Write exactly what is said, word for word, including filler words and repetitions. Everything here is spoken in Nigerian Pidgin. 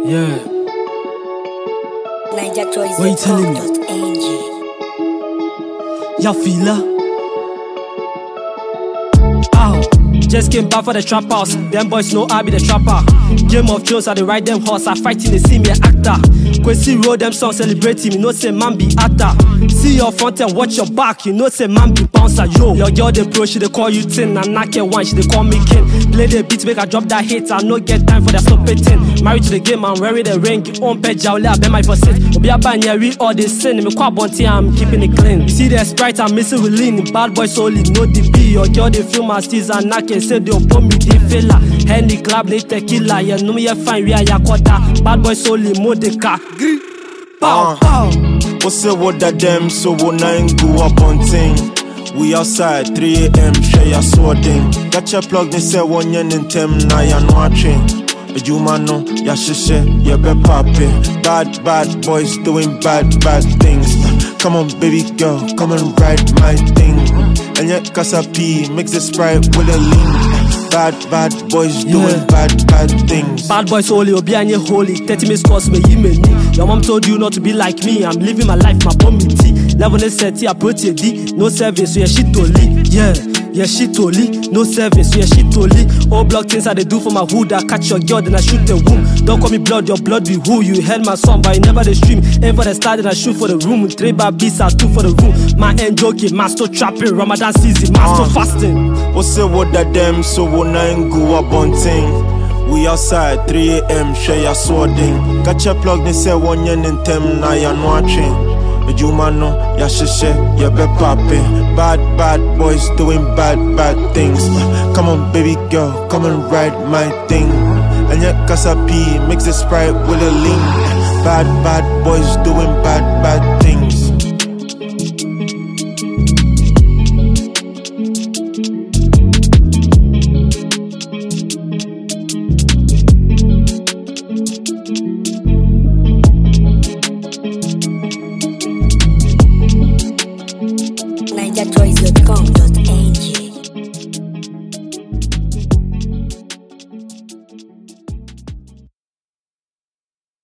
Yeah. What you telling me? Y'all feel her? Ow. Just came back for the trap house. Them boys know I be the trapper. Game of Thrones, I dey ride them horse. I fighting, they see me an actor. Kwesi roll them songs, celebrating. You know say man be actor. See your front and watch your back. You know say man be bouncer. Yo, your girl they pro, she they call you tin. And knock your one, she they call me king. Play the beat, make I drop that hit. I no get time for that stop it. Married to the game, I'm wearing the ring. On page, I'll let I bet my for sit. Obi abanya we all they sin. Me kwa bonti, I'm keeping it clean. You see the Sprite, I'm missing with lean. Bad boy solely, no D P. Your girl they feel my steez and knock it. Say they upon me, they fella. Henny club, they tequila. You know me, you fine, we are ya quarter. Bad boy solely, modeka. Pow, pow. What's the word that them so when I go up on ting? We outside three A M share your swording. Got your plug, they say one yen in tem na ya no watching. But you man know, ya shishe, ya be poppy. Bad, bad boys doing bad, bad things. Come on, baby girl, come and ride my thing. And yet, Casapi mix the Sprite with a lean. Bad, bad boys doing Yeah. bad, bad things. Bad boys holy, obi anye holy. thirty minutes cost me, you me ni. Your mom told you not to be like me. I'm living my life, my bum tea. Level is set, I put your D. No service, so yeah shit only. Yeah, yeah shit only. No service, so yeah shit only. All block things I they do for my hood. I catch your girl, then I shoot the womb. Don't call me blood, your blood be who. You heard my song, but you never the stream. Aim for the start, then I shoot for the room. Three bad beats, I two for the room. My end joking, master trapping, Ramadan season, master Uh. fasting. What's the word that them so when I go up on ting? We outside three A M share your swording. Got your plug, they say one yen in tem na ya no watching. But you man know, ya shishe, ya be poppy. Bad, bad boys doing bad, bad things. Come on, baby girl, come and ride my thing. And yet, Casapi mix the Sprite with a lean. Bad, bad boys doing bad, bad things. niger choice dot com dot